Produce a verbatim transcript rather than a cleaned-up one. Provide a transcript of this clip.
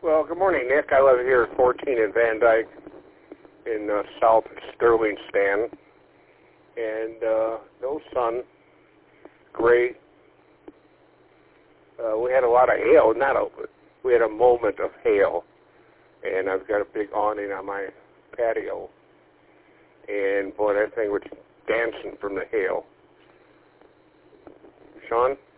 Well, good morning, Nick. I live here at fourteen in Van Dyke in uh, South Sterling Stan. And uh, no sun, gray. Uh, we had a lot of hail, not a, we had a moment of hail. And I've got a big awning on my patio. And boy, that thing was dancing from the hail. Sean?